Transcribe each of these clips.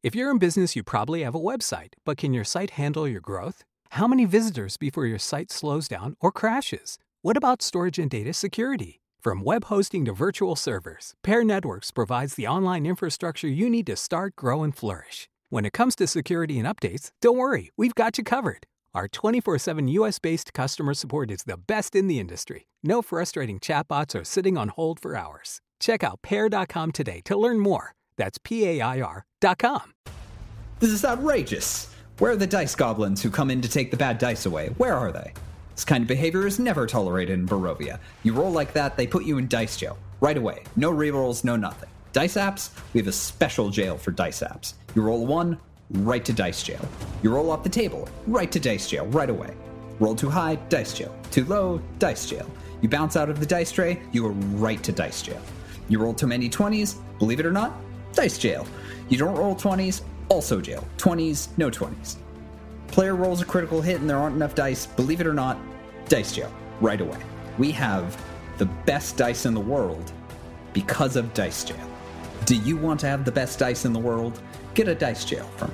If you're in business, you probably have a website, but can your site handle your growth? How many visitors before your site slows down or crashes? What about storage and data security? From web hosting to virtual servers, Pair Networks provides the online infrastructure you need to start, grow, and flourish. When it comes to security and updates, don't worry, we've got you covered. Our 24/7 US-based customer support is the best in the industry. No frustrating chatbots or sitting on hold for hours. Check out Pair.com today to learn more. That's PAIR.com. This is outrageous. Where are the dice goblins who come in to take the bad dice away? Where are they? This kind of behavior is never tolerated in Barovia. You roll like that, they put you in dice jail. Right away. No rerolls, no nothing. Dice apps? We have a special jail for dice apps. You roll a 1, right to dice jail. You roll off the table, right to dice jail, right away. Roll too high, dice jail. Too low, dice jail. You bounce out of the dice tray, you are right to dice jail. You roll too many 20s, believe it or not, dice jail. You don't roll 20s, also jail. 20s, no 20s. Player rolls a critical hit and there aren't enough dice, believe it or not, dice jail, right away. We have the best dice in the world because of dice jail. Do you want to have the best dice in the world? Get a dice jail from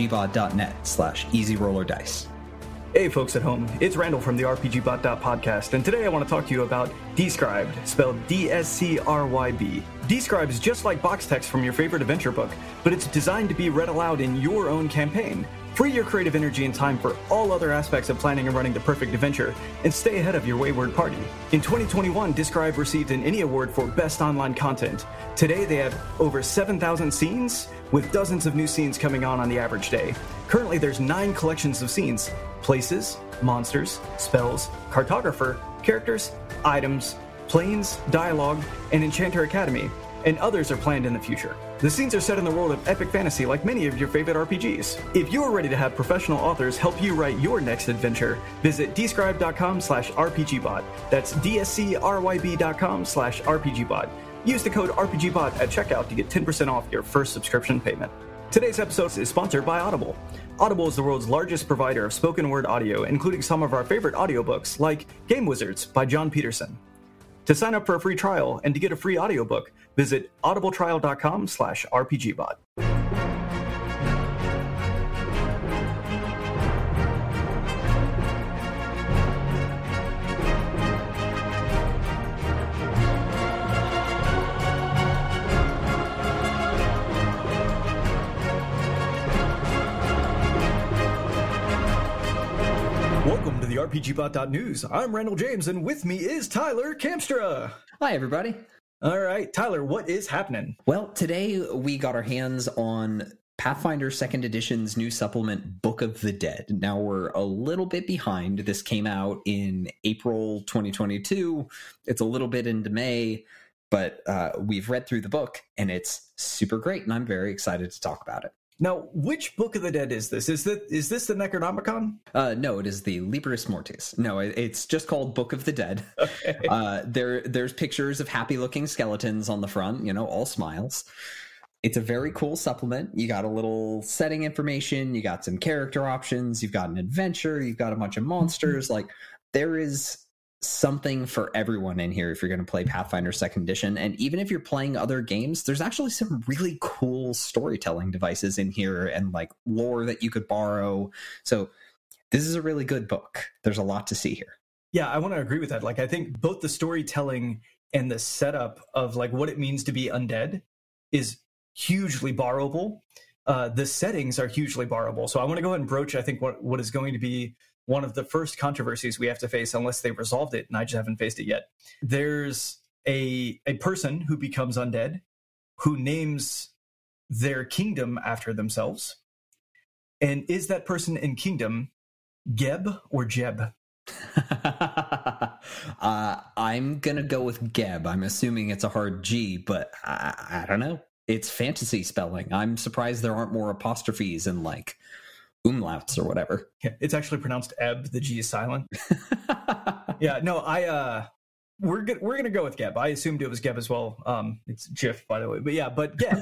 rpgbot.net/easyrollerdice. Hey folks at home, it's Randall from the RPGBot.podcast, and today I want to talk to you about Described, spelled D-S-C-R-Y-B. Described is just like box text from your favorite adventure book, but it's designed to be read aloud in your own campaign. Free your creative energy and time for all other aspects of planning and running the perfect adventure, and stay ahead of your wayward party. In 2021, Describe received an ENnie Award for Best Online Content. Today, they have over 7,000 scenes, with dozens of new scenes coming on the average day. Currently, there's 9 collections of scenes: places, monsters, spells, cartographer, characters, items, planes, dialogue, and Enchanter Academy, and others are planned in the future. The scenes are set in the world of epic fantasy like many of your favorite RPGs. If you're ready to have professional authors help you write your next adventure, visit describe.com/rpgbot. That's dscryb.com/rpgbot. Use the code RPGBot at checkout to get 10% off your first subscription payment. Today's episode is sponsored by Audible. Audible is the world's largest provider of spoken word audio, including some of our favorite audiobooks like Game Wizards by John Peterson. To sign up for a free trial and to get a free audiobook, visit audibletrial.com/rpgbot. Welcome to the RPGBot.news. I'm Randall James, and with me is Tyler Kamstra. Hi, everybody. All right, Tyler, what is happening? Well, today we got our hands on Pathfinder 2nd Edition's new supplement, Book of the Dead. Now, we're a little bit behind. This came out in April 2022. It's a little bit into May, but we've read through the book, and it's super great, and I'm very excited to talk about it. Now, which Book of the Dead is this? Is this the Necronomicon? No, it is the Libris Mortis. No, it's just called Book of the Dead. Okay. There's pictures of happy-looking skeletons on the front, all smiles. It's a very cool supplement. You got a little setting information, you got some character options, you've got an adventure, you've got a bunch of monsters. Like, there is something for everyone in here if you're going to play Pathfinder 2nd Edition. And even if you're playing other games, there's actually some really cool storytelling devices in here and like lore that you could borrow. So this is a really good book. There's a lot to see here. Yeah, I want to agree with that. Like, I think both the storytelling and the setup of like what it means to be undead is hugely borrowable. The settings are hugely borrowable. So I want to go ahead and broach, I think, what is going to be one of the first controversies we have to face unless they resolved it, and I just haven't faced it yet. There's a person who becomes undead, who names their kingdom after themselves. And is that person in kingdom Geb or Jeb? I'm going to go with Geb. I'm assuming it's a hard G, but I don't know. It's fantasy spelling. I'm surprised there aren't more apostrophes and like umlauts or whatever. Yeah, it's actually pronounced Eb. The G is silent. Yeah, no, we're gonna go with Geb. I assumed it was Geb as well. It's Jif, by the way, but yeah, but Geb.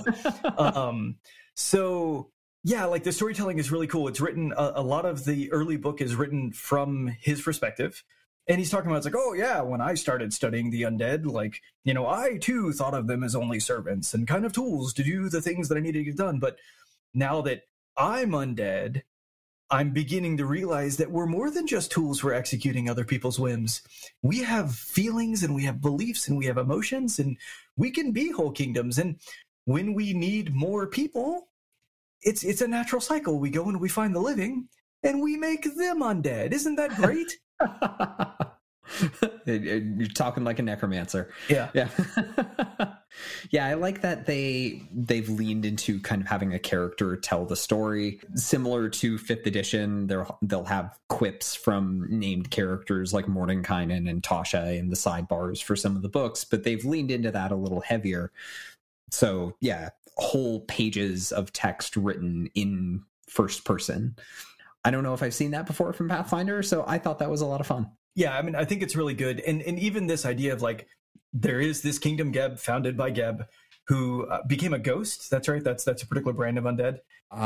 So yeah, like the storytelling is really cool. It's written a lot of the early book is written from his perspective. And he's talking about, it's like, oh, yeah, when I started studying the undead, like, I, too, thought of them as only servants and kind of tools to do the things that I needed to get done. But now that I'm undead, I'm beginning to realize that we're more than just tools for executing other people's whims. We have feelings and we have beliefs and we have emotions, and we can be whole kingdoms. And when we need more people, it's a natural cycle. We go and we find the living and we make them undead. Isn't that great? You're talking like a necromancer. Yeah. Yeah, I like that they've leaned into kind of having a character tell the story. Similar to 5th edition, they'll have quips from named characters like Mordenkainen and Tasha in the sidebars for some of the books, but they've leaned into that a little heavier. So yeah, whole pages of text written in first person. I don't know if I've seen that before from Pathfinder, so I thought that was a lot of fun. Yeah, I mean, I think it's really good. And even this idea of like, there is this Kingdom Geb founded by Geb who became a ghost. That's right. That's a particular brand of undead.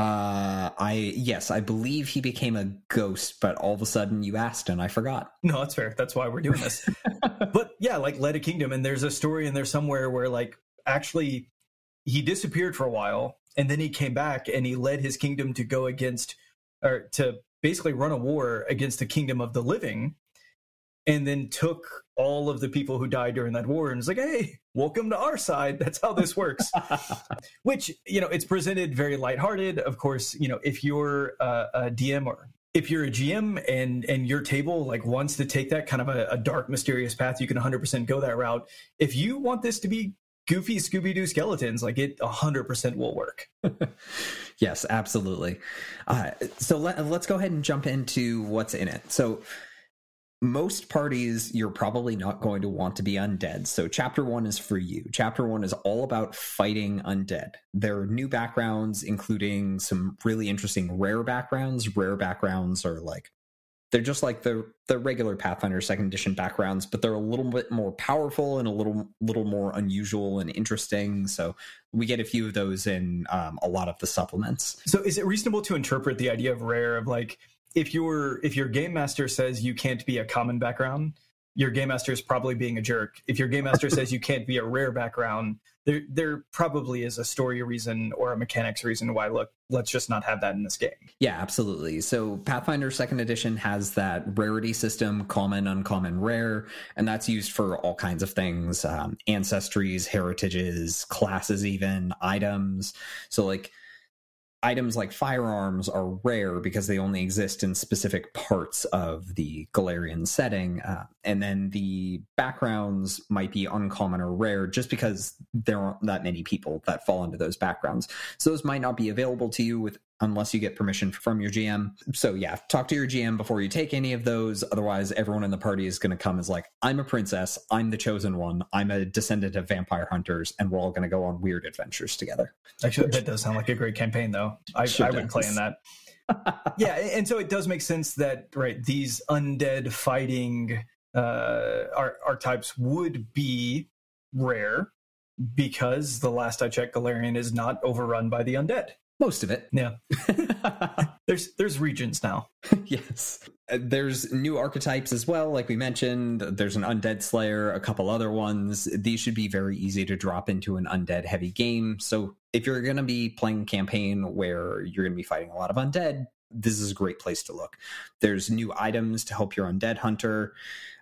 I believe he became a ghost, but all of a sudden you asked and I forgot. No, that's fair. That's why we're doing this. But yeah, like led a kingdom, and there's a story in there somewhere where like actually he disappeared for a while and then he came back and he led his kingdom to go against, or to basically run a war against the kingdom of the living, and then took all of the people who died during that war and was like, hey, welcome to our side. That's how this works. Which, it's presented very lighthearted. Of course, if you're a DM or if you're a GM and your table like wants to take that kind of a dark, mysterious path, you can 100% go that route. If you want this to be goofy Scooby-Doo skeletons, like it 100% will work. Yes, absolutely. So let's go ahead and jump into what's in it. So most parties, you're probably not going to want to be undead. So chapter 1 is for you. Chapter 1 is all about fighting undead. There are new backgrounds, including some really interesting rare backgrounds. Rare backgrounds are like, they're just like the regular Pathfinder 2nd edition backgrounds, but they're a little bit more powerful and a little more unusual and interesting. So we get a few of those in a lot of the supplements. So is it reasonable to interpret the idea of rare of like, if your game master says you can't be a common background, your game master is probably being a jerk. If your game master says you can't be a rare background, there probably is a story reason or a mechanics reason why, look, let's just not have that in this game. Yeah, absolutely. So Pathfinder 2nd edition has that rarity system, common, uncommon, rare, and that's used for all kinds of things, ancestries, heritages, classes, even items. So like items like firearms are rare because they only exist in specific parts of the Golarion setting. And then the backgrounds might be uncommon or rare just because there aren't that many people that fall into those backgrounds. So those might not be available to you unless you get permission from your GM. So yeah, talk to your GM before you take any of those. Otherwise, everyone in the party is going to come as like, I'm a princess, I'm the chosen one, I'm a descendant of vampire hunters, and we're all going to go on weird adventures together. Actually, that does sound like a great campaign, though. I would play in that. Yeah, and so it does make sense that, right, these undead fighting archetypes would be rare because the last I checked, Golarion is not overrun by the undead. Most of it. Yeah. There's regions now. Yes. There's new archetypes as well. Like we mentioned, there's an Undead Slayer, a couple other ones. These should be very easy to drop into an undead heavy game. So if you're going to be playing a campaign where you're going to be fighting a lot of undead, this is a great place to look. There's new items to help your undead hunter.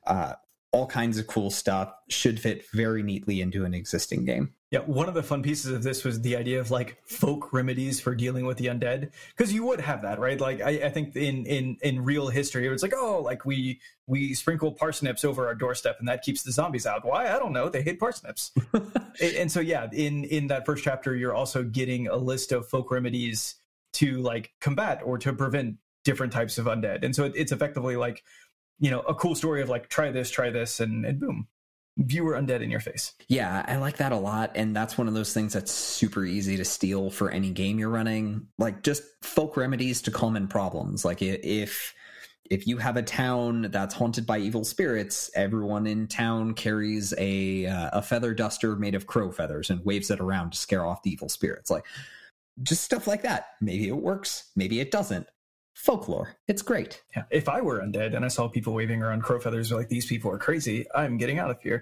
All kinds of cool stuff. Should fit very neatly into an existing game. Yeah, one of the fun pieces of this was the idea of like folk remedies for dealing with the undead, because you would have that, right? Like I think in real history, it was like, oh, like we sprinkle parsnips over our doorstep and that keeps the zombies out. Why? I don't know. They hate parsnips. And so yeah, in that first chapter, you're also getting a list of folk remedies to like combat or to prevent different types of undead. And so it's effectively like, a cool story of like, try this, and boom. Viewer undead in your face. Yeah, I like that a lot. And that's one of those things that's super easy to steal for any game you're running. Like just folk remedies to common problems. Like if you have a town that's haunted by evil spirits, everyone in town carries a feather duster made of crow feathers and waves it around to scare off the evil spirits. Like just stuff like that. Maybe it works, maybe it doesn't. Folklore. It's great. Yeah. If I were undead and I saw people waving around crow feathers like, these people are crazy, I'm getting out of here.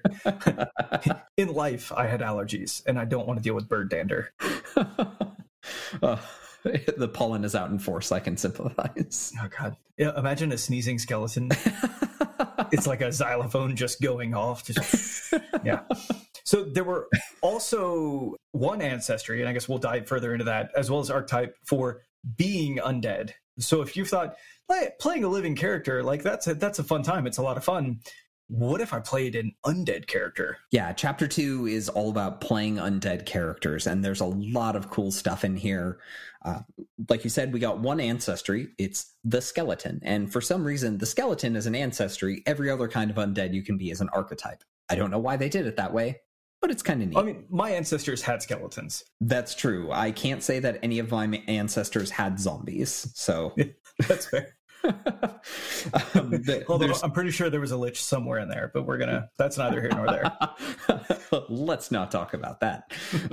In life, I had allergies and I don't want to deal with bird dander. The pollen is out in force. I can sympathize. Oh God! Yeah, imagine a sneezing skeleton. It's like a xylophone just going off. Just, yeah. So there were also one ancestry, and I guess we'll dive further into that, as well as archetype for being undead. So if you thought playing a living character, like that's a fun time, it's a lot of fun. What if I played an undead character? Yeah, chapter 2 is all about playing undead characters, and there's a lot of cool stuff in here. Like you said, we got one ancestry. It's the skeleton. And for some reason, the skeleton is an ancestry. Every other kind of undead you can be is an archetype. I don't know why they did it that way, but it's kind of neat. I mean, my ancestors had skeletons. That's true. I can't say that any of my ancestors had zombies, so... That's fair. Although I'm pretty sure there was a lich somewhere in there, but that's neither here nor there. Let's not talk about that.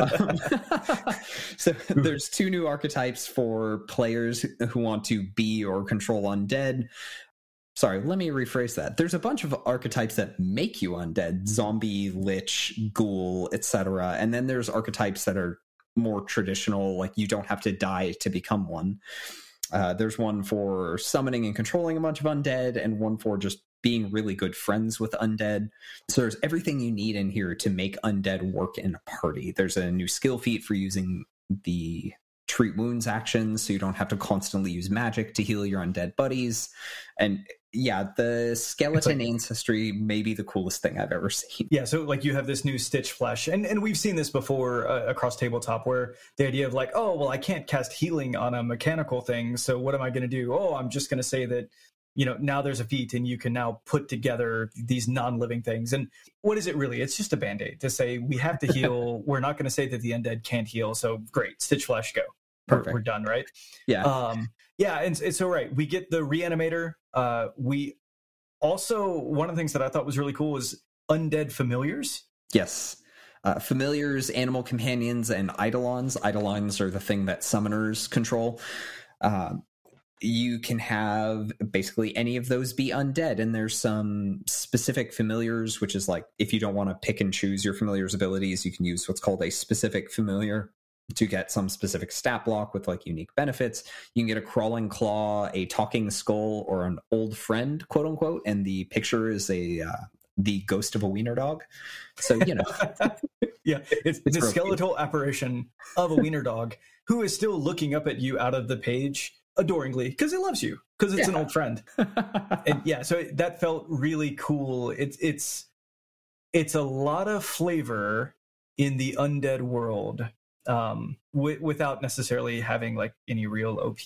So there's 2 new archetypes for players who want to be or control undead. Sorry, let me rephrase that. There's a bunch of archetypes that make you undead: zombie, lich, ghoul, etc. And then there's archetypes that are more traditional, like you don't have to die to become one. There's one for summoning and controlling a bunch of undead, and one for just being really good friends with undead. So there's everything you need in here to make undead work in a party. There's a new skill feat for using the treat wounds actions, so you don't have to constantly use magic to heal your undead buddies. And yeah, the skeleton ancestry may be the coolest thing I've ever seen. Yeah, so like you have this new Stitch Flesh, and we've seen this before across tabletop, where the idea of like, oh, well, I can't cast healing on a mechanical thing, so what am I going to do? Oh, I'm just going to say that, now there's a feat and you can now put together these non-living things. And what is it really? It's just a Band-Aid to say we have to heal. We're not going to say that the undead can't heal, so great, Stitch Flesh, go. We're done, right? Yeah. Yeah, and so right, we get the Reanimator. We also, one of the things that I thought was really cool was undead familiars. Yes. Familiars, animal companions, and eidolons. Eidolons are the thing that summoners control. You can have basically any of those be undead, and there's some specific familiars, which is like if you don't want to pick and choose your familiar's abilities, you can use what's called a specific familiar to get some specific stat block with like unique benefits. You can get a crawling claw, a talking skull, or an old friend, quote unquote, and the picture is the ghost of a wiener dog. So yeah, it's the skeletal apparition of a wiener dog who is still looking up at you out of the page adoringly because it loves you, because it's an old friend. And yeah, so that felt really cool. It's a lot of flavor in the undead world, without necessarily having like any real OP.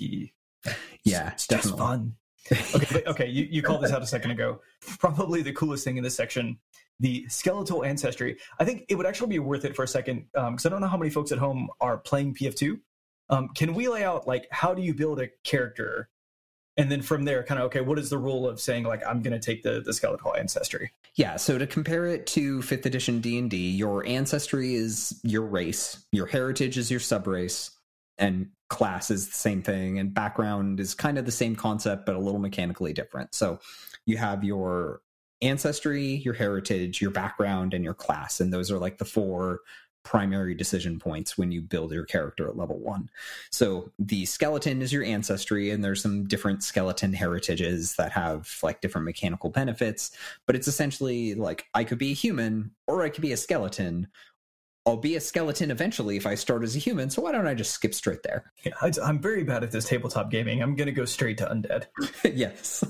Yeah, it's just fun. Okay, you called this out a second ago. Probably the coolest thing in this section, the skeletal ancestry. I think it would actually be worth it for a second, because I don't know how many folks at home are playing PF2. Can we lay out like how do you build a character, and then from there, kind of what is the rule of saying like I'm going to take the skeletal ancestry? Yeah, so to compare it to 5th edition D&D, your ancestry is your race, your heritage is your subrace, and class is the same thing, and background is kind of the same concept, but a little mechanically different. So you have your ancestry, your heritage, your background, and your class, and those are like the 4 primary decision points when you build your character at level 1. So the skeleton is your ancestry, and there's some different skeleton heritages that have like different mechanical benefits, but it's essentially like I could be a human or I could be a skeleton. I'll be a skeleton eventually if I start as a human, so why don't I just skip straight there? Yeah, I'm very bad at this tabletop gaming. I'm going to go straight to undead. Yes.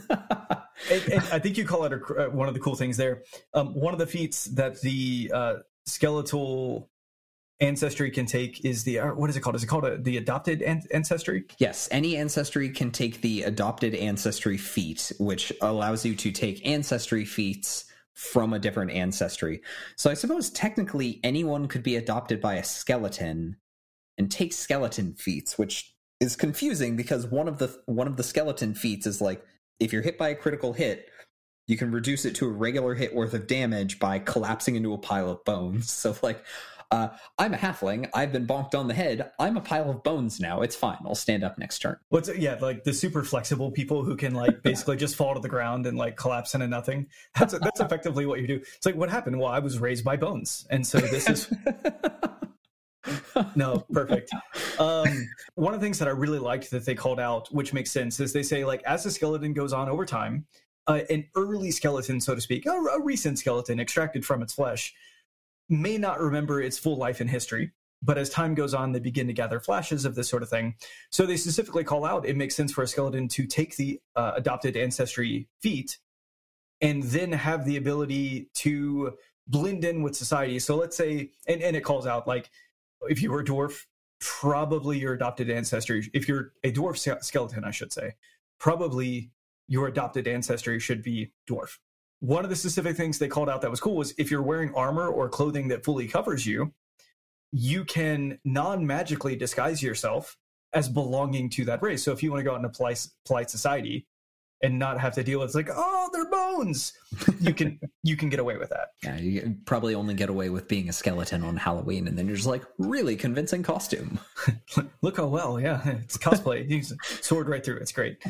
and I think you call it one of the cool things there. One of the feats that the skeletal ancestry can take is the what is it called? Is it called the adopted ancestry? Yes, any ancestry can take the adopted ancestry feat, which allows you to take ancestry feats from a different ancestry. So I suppose technically anyone could be adopted by a skeleton and take skeleton feats, which is confusing because one of the skeleton feats is like if you're hit by a critical hit, you can reduce it to a regular hit worth of damage by collapsing into a pile of bones. So like I'm a halfling. I've been bonked on the head. I'm a pile of bones now. It's fine. I'll stand up next turn. Like the super flexible people who can like basically just fall to the ground and like collapse into nothing. That's effectively what you do. It's like, what happened? Well, I was raised by bones, and so this is. No, perfect. One of the things that I really liked that they called out, which makes sense, is they say, like, as the skeleton goes on over time, an early skeleton, so to speak, a recent skeleton extracted from its flesh, may not remember its full life in history. But as time goes on, they begin to gather flashes of this sort of thing. So they specifically call out, it makes sense for a skeleton to take the adopted ancestry feat and then have the ability to blend in with society. So let's say, and it calls out, like, if you were a dwarf, probably your adopted ancestry, if you're a dwarf skeleton, I should say, probably your adopted ancestry should be dwarf. One of the specific things they called out that was cool was if you're wearing armor or clothing that fully covers you, you can non-magically disguise yourself as belonging to that race. So if you want to go out in a polite society and not have to deal with, like, oh, they're bones, you can get away with that. Yeah, you probably only get away with being a skeleton on Halloween, and then you're just like, really convincing costume. Look how well, yeah, it's cosplay. You sword right through. It's great.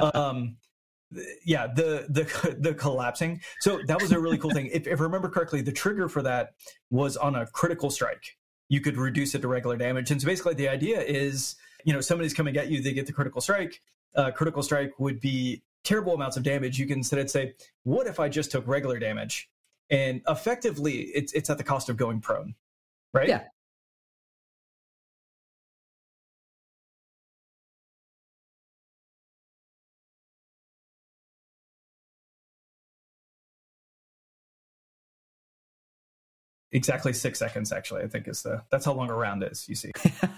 Yeah, the collapsing. So that was a really cool thing. If I remember correctly, the trigger for that was on a critical strike. You could reduce it to regular damage. And so basically the idea is, somebody's coming at you, they get the critical strike. Critical strike would be terrible amounts of damage. You can instead say, what if I just took regular damage? And effectively, it's at the cost of going prone, right? Yeah. Exactly 6 seconds, actually, I think that's how long a round is, you see.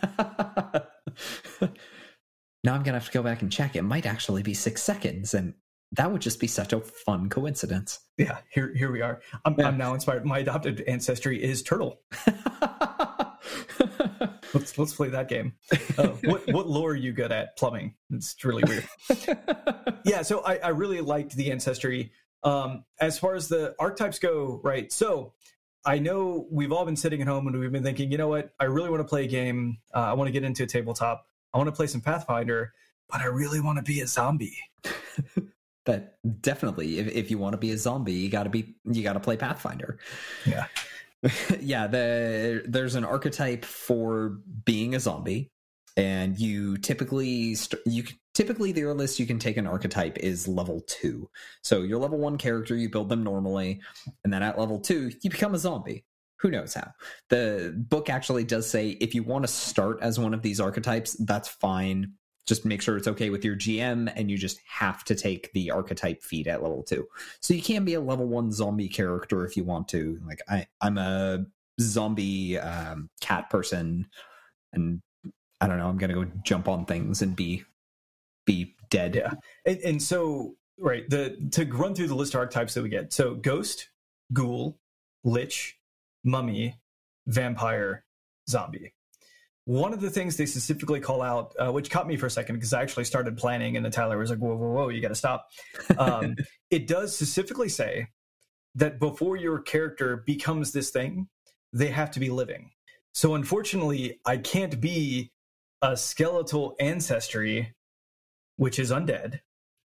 Now I'm going to have to go back and check. It might actually be 6 seconds, and that would just be such a fun coincidence. Yeah, here we are. I'm now inspired. My adopted ancestry is turtle. Let's play that game. What lore are you good at? Plumbing. It's really weird. Yeah, so I really liked the ancestry. As far as the archetypes go, right? So I know we've all been sitting at home and we've been thinking, you know what? I really want to play a game. I want to get into a tabletop. I want to play some Pathfinder, but I really want to be a zombie. But definitely, if you want to be a zombie, you got to play Pathfinder. Yeah. Yeah, there's an archetype for being a zombie, and you typically the earliest you can take an archetype is level 2. So your level 1 character, you build them normally, and then at level 2 you become a zombie. Who knows how? The book actually does say if you want to start as one of these archetypes, that's fine. Just make sure it's okay with your GM, and you just have to take the archetype feat at level 2. So you can be a level 1 zombie character if you want to. Like I'm a zombie cat person, and I don't know, I'm gonna go jump on things and be dead. Yeah, and so right, to run through the list of archetypes that we get. So ghost, ghoul, lich, mummy, vampire, zombie. One of the things they specifically call out, which caught me for a second because I actually started planning and then Tyler was like, whoa, you got to stop. It does specifically say that before your character becomes this thing, they have to be living. So unfortunately, I can't be a skeletal ancestry, which is undead,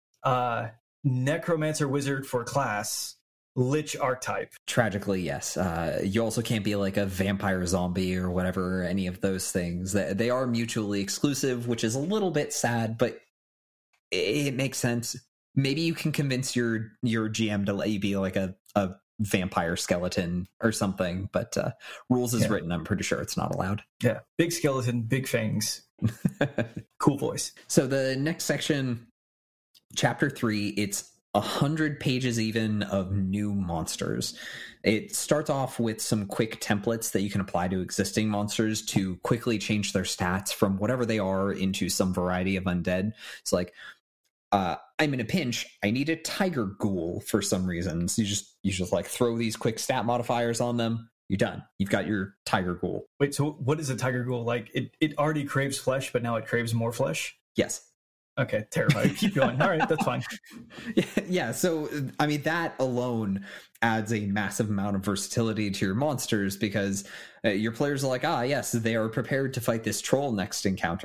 necromancer wizard for class, lich archetype. Tragically, yes. You also can't be like a vampire zombie or whatever, any of those things. They are mutually exclusive, which is a little bit sad, but it makes sense. Maybe you can convince your GM to let you be like a vampire skeleton or something, but rules is written. I'm pretty sure it's not allowed. Yeah, big skeleton, big fangs. Cool voice. So the next section, chapter 3, it's 100 pages even of new monsters. It starts off with some quick templates that you can apply to existing monsters to quickly change their stats from whatever they are into some variety of undead. It's like, I'm in a pinch. I need a tiger ghoul for some reason. So you just like throw these quick stat modifiers on them. You're done. You've got your tiger ghoul. Wait, so what is a tiger ghoul? Like it already craves flesh, but now it craves more flesh? Yes. Okay, terrifying. Keep going. All right, that's fine. Yeah, so, I mean, that alone adds a massive amount of versatility to your monsters because your players are like, yes, they are prepared to fight this troll next encounter.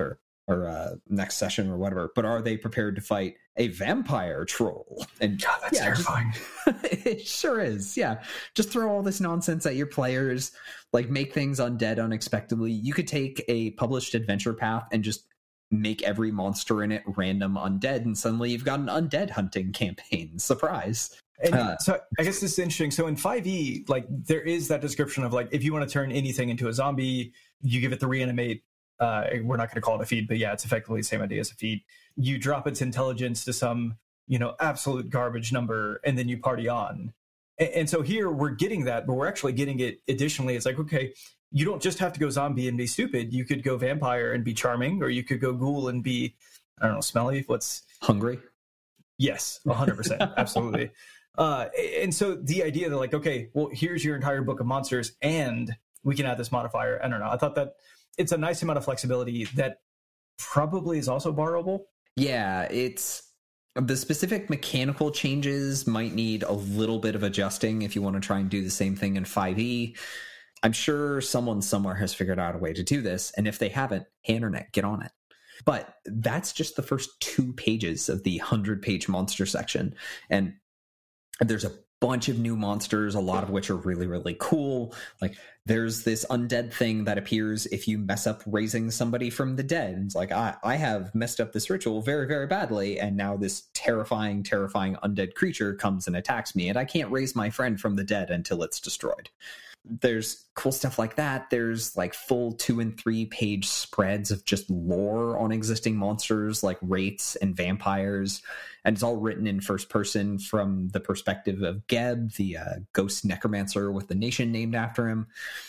next session or whatever, but are they prepared to fight a vampire troll? And God, that's terrifying. It sure is. Yeah. Just throw all this nonsense at your players, like make things undead unexpectedly. You could take a published adventure path and just make every monster in it random undead, and suddenly you've got an undead hunting campaign. Surprise. And so I guess this is interesting. So in 5e, like there is that description of like, if you want to turn anything into a zombie, you give it the reanimate. We're not going to call it a feed, but yeah, it's effectively the same idea as a feed. You drop its intelligence to some, absolute garbage number, and then you party on. And so here we're getting that, but we're actually getting it additionally. It's like, okay, you don't just have to go zombie and be stupid. You could go vampire and be charming, or you could go ghoul and be, I don't know, smelly. What's hungry? Yes, 100%. Absolutely. And so the idea that like, okay, well, here's your entire book of monsters and we can add this modifier. I don't know. I thought that it's a nice amount of flexibility that probably is also borrowable. Yeah, it's the specific mechanical changes might need a little bit of adjusting if you want to try and do the same thing in 5e. I'm sure someone somewhere has figured out a way to do this. And if they haven't, hey, internet, get on it. But that's just the first 2 pages of the 100-page monster section. And there's a bunch of new monsters, a lot of which are really, really cool. Like there's this undead thing that appears if you mess up raising somebody from the dead. It's like, I have messed up this ritual very, very badly, and now this terrifying, terrifying undead creature comes and attacks me, and I can't raise my friend from the dead until it's destroyed. There's cool stuff like that. There's like full 2 and 3 page spreads of just lore on existing monsters like wraiths and vampires. And it's all written in first person from the perspective of Geb, the ghost necromancer with the nation named after him.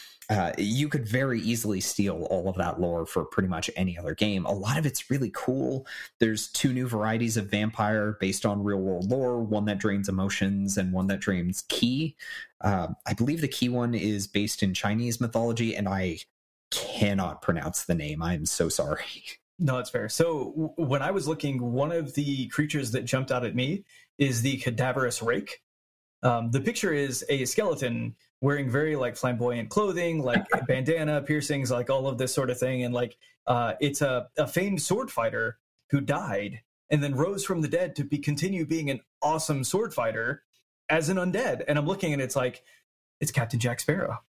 You could very easily steal all of that lore for pretty much any other game. A lot of it's really cool. There's 2 new varieties of vampire based on real world lore, one that drains emotions and one that drains ki. I believe the ki one is based in Chinese mythology, and I cannot pronounce the name. I'm so sorry. No, it's fair. So when I was looking, one of the creatures that jumped out at me is the cadaverous rake. The picture is a skeleton wearing very like flamboyant clothing, like bandana, piercings, like all of this sort of thing. And like it's a famed sword fighter who died and then rose from the dead to continue being an awesome sword fighter as an undead. And I'm looking and it's like, it's Captain Jack Sparrow.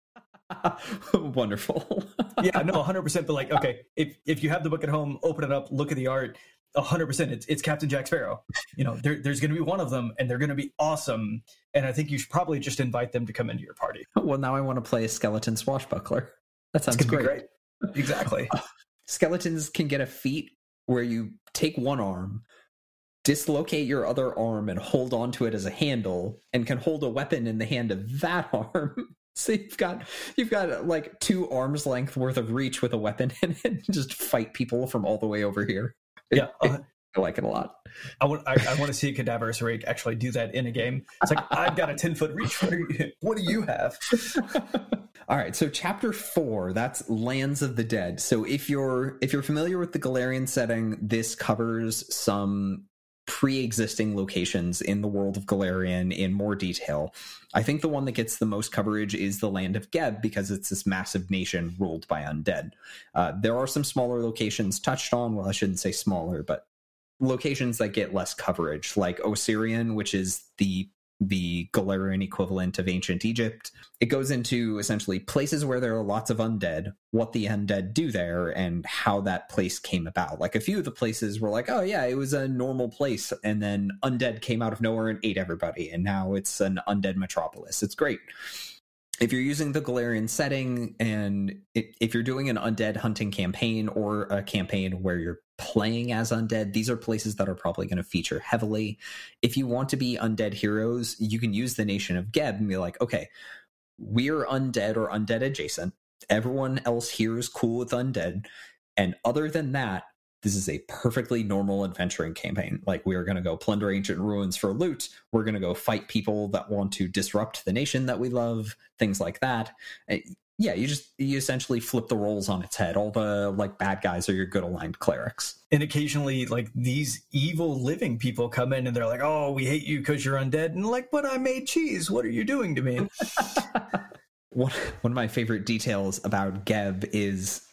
Wonderful. Yeah, no, 100%. But like, okay, if you have the book at home, open it up, look at the art. 100%, it's Captain Jack Sparrow. There's going to be one of them, and they're going to be awesome. And I think you should probably just invite them to come into your party. Well, now I want to play a skeleton swashbuckler. That sounds great. Exactly. Skeletons can get a feat where you take one arm, dislocate your other arm, and hold onto it as a handle, and can hold a weapon in the hand of that arm. So you've got like 2 arms length worth of reach with a weapon in it, and just fight people from all the way over here. Yeah, I like it a lot. I want to see a cadaverous rake actually do that in a game. It's like, I've got a 10-foot reach. What do you have? All right, so chapter 4, that's Lands of the Dead. So if you're familiar with the Golarion setting, this covers some pre-existing locations in the world of Golarion in more detail. I think the one that gets the most coverage is the land of Geb, because it's this massive nation ruled by undead. There are some smaller locations touched on. Well, I shouldn't say smaller, but locations that get less coverage, like Osirian, which is the Golarion equivalent of ancient Egypt. It goes into essentially places where there are lots of undead, what the undead do there, and how that place came about. Like a few of the places were like, oh yeah, it was a normal place, and then undead came out of nowhere and ate everybody, and now it's an undead metropolis. It's great. If you're using the Golarion setting, and if you're doing an undead hunting campaign or a campaign where you're playing as undead, these are places that are probably going to feature heavily. If you want to be undead heroes, you can use the nation of Geb and be like, okay, we're undead or undead adjacent. Everyone else here is cool with undead. And other than that, this is a perfectly normal adventuring campaign. Like, we are going to go plunder ancient ruins for loot. We're going to go fight people that want to disrupt the nation that we love, things like that. Yeah, you essentially flip the roles on its head. All the like bad guys are your good aligned clerics. And occasionally, like, these evil living people come in and they're like, oh, we hate you because you're undead. And like, but I made cheese. What are you doing to me? One of my favorite details about Geb is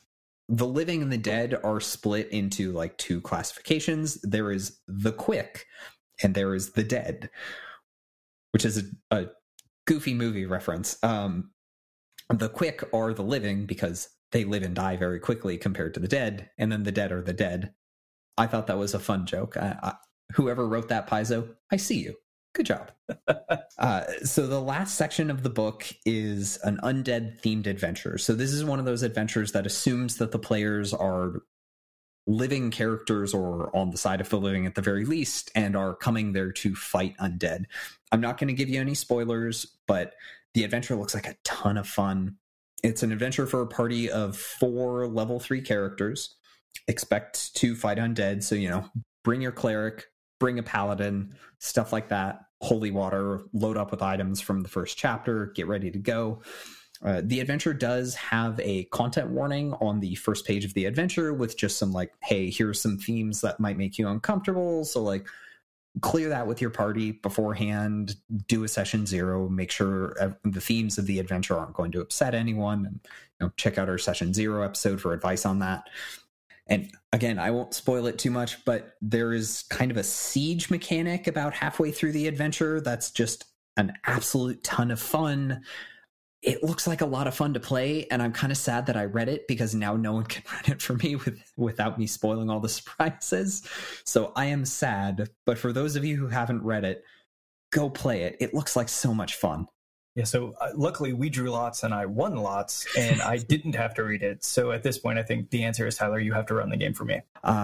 the living and the dead are split into like two classifications. There is the quick and there is the dead, which is a goofy movie reference. The quick are the living because they live and die very quickly compared to the dead, and then the dead are the dead. I thought that was a fun joke. Whoever wrote that, Paizo, I see you. Good job. So the last section of the book is an undead themed adventure. So this is one of those adventures that assumes that the players are living characters or on the side of the living at the very least and are coming there to fight undead. I'm not going to give you any spoilers, but the adventure looks like a ton of fun. It's an adventure for a party of 4 level 3 characters. Expect to fight undead. So, bring your cleric, bring a paladin, stuff like that. Holy water, load up with items from the first chapter, get ready to go. The adventure does have a content warning on the first page of the adventure with just some like, hey, here's some themes that might make you uncomfortable. So like, clear that with your party beforehand, do a session 0, make sure the themes of the adventure aren't going to upset anyone, and check out our session 0 episode for advice on that. And again, I won't spoil it too much, but there is kind of a siege mechanic about halfway through the adventure that's just an absolute ton of fun. It looks like a lot of fun to play, and I'm kind of sad that I read it because now no one can run it for me without me spoiling all the surprises. So I am sad, but for those of you who haven't read it, go play it. It looks like so much fun. Yeah, so luckily we drew lots and I won lots, and I didn't have to read it. So at this point, I think the answer is, Tyler, you have to run the game for me.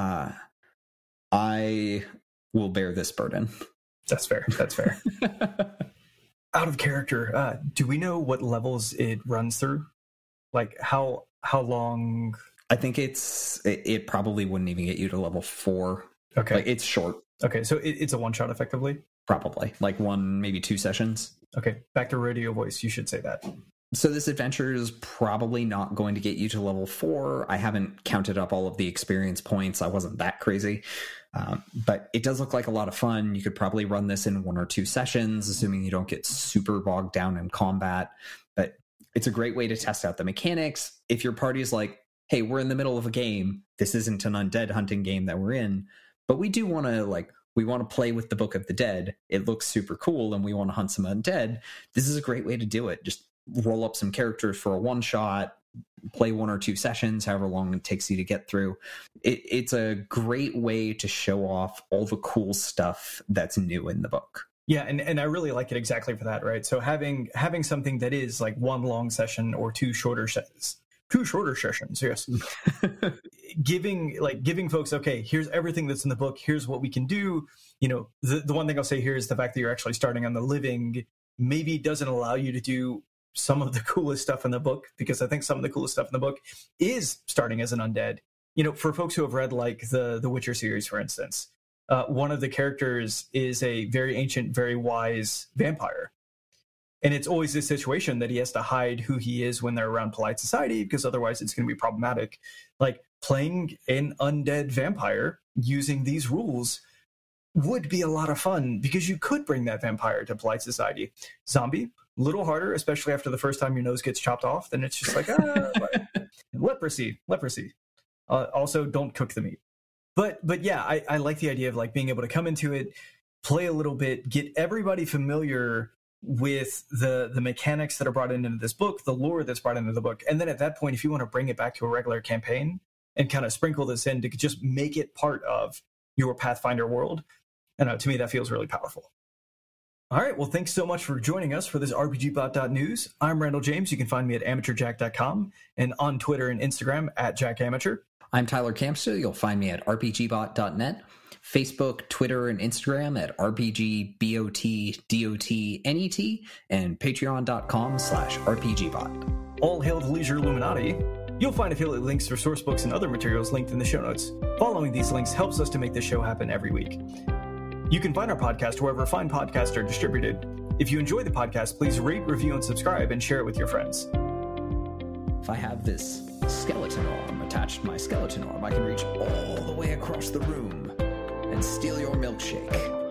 I will bear this burden. That's fair. That's fair. Out of character, do we know what levels it runs through? Like how long? I think it probably wouldn't even get you to level 4. Okay. Like, it's short. Okay, so it's a one-shot effectively? Probably. Like 1, maybe 2 sessions. Okay, back to Radio Voice. You should say that. So this adventure is probably not going to get you to level 4. I haven't counted up all of the experience points. I wasn't that crazy. But it does look like a lot of fun. You could probably run this in 1 or 2 sessions, assuming you don't get super bogged down in combat. But it's a great way to test out the mechanics. If your party's like, hey, we're in the middle of a game. This isn't an undead hunting game that we're in. But we do want to we want to play with the Book of the Dead. It looks super cool and we want to hunt some undead. This is a great way to do it. Just roll up some characters for a one-shot, play 1 or 2 sessions, however long it takes you to get through. It's a great way to show off all the cool stuff that's new in the book. Yeah, and I really like it exactly for that, right? So having something that is like 1 long session or 2 shorter sessions. 2 shorter sessions, yes. giving folks, okay, here's everything that's in the book. Here's what we can do. The one thing I'll say here is the fact that you're actually starting on the living maybe doesn't allow you to do some of the coolest stuff in the book, because I think some of the coolest stuff in the book is starting as an undead. For folks who have read like the Witcher series, for instance, one of the characters is a very ancient, very wise vampire. And it's always this situation that he has to hide who he is when they're around polite society, because otherwise it's going to be problematic. Like, playing an undead vampire using these rules would be a lot of fun, because you could bring that vampire to polite society. Zombie, a little harder, especially after the first time your nose gets chopped off. Then it's just like, leprosy. Also, don't cook the meat. But yeah, I like the idea of like being able to come into it, play a little bit, get everybody familiar with the mechanics that are brought into this book, the lore that's brought into the book. And then at that point, if you want to bring it back to a regular campaign and kind of sprinkle this in to just make it part of your Pathfinder world, to me, that feels really powerful. All right, well, thanks so much for joining us for this RPGbot.news. I'm Randall James. You can find me at amateurjack.com and on Twitter and Instagram at jackamateur. I'm Tyler Campster. You'll find me at rpgbot.net, Facebook, Twitter, and Instagram at rpgbotdotnet, and patreon.com/rpgbot. All hail the Leisure Illuminati. You'll find affiliate links for source books and other materials linked in the show notes. Following these links helps us to make this show happen every week. You can find our podcast wherever fine podcasts are distributed. If you enjoy the podcast, please rate, review, and subscribe, and share it with your friends. If I have this skeleton arm attached to my skeleton arm, I can reach all the way across the room and steal your milkshake.